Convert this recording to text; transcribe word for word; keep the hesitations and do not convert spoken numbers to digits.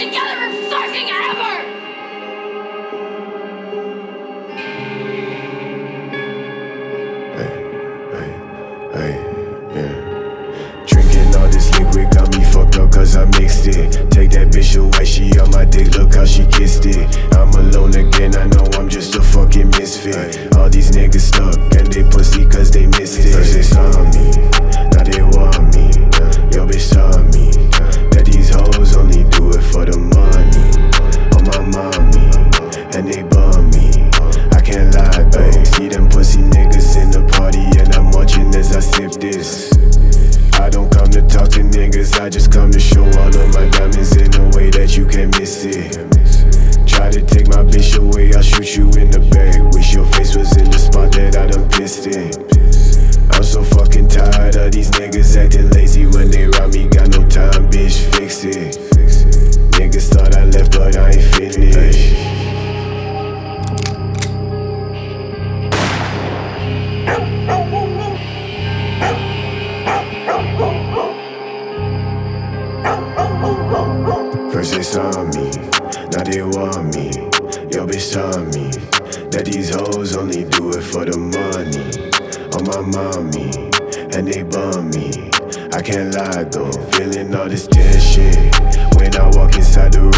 together fucking ever! Hey, hey, hey, yeah. Drinking all this liquid got me fucked up cause I mixed it. Take that bitch away, she on my dick, look how she kissed it. I'm alone again, I know I'm just a fucking misfit. All these niggas stuck and they pussy cause they missed it. First they saw me, now they want me. Yo bitch saw me, that these hoes only do it for the money. On my mommy, and they bum me. I can't lie though, see them pussy niggas in the party and I'm watching as I sip this. I don't come to talk to niggas, I just come to show all of my diamonds in a way that you can't miss it. Try to take my bitch away, I'll shoot you in the back. Wish your face was in the spot that I done pissed in. I'm so fucking tired of these niggas acting lazy when they rob me. Got no time, bitch, fix it. Niggas thought I left, but I ain't finished. First they saw me, now they want me. Yo bitch saw me, that these hoes only do it for the money. On my mommy, and they bum me. I can't lie though, feeling all this tension when I walk inside the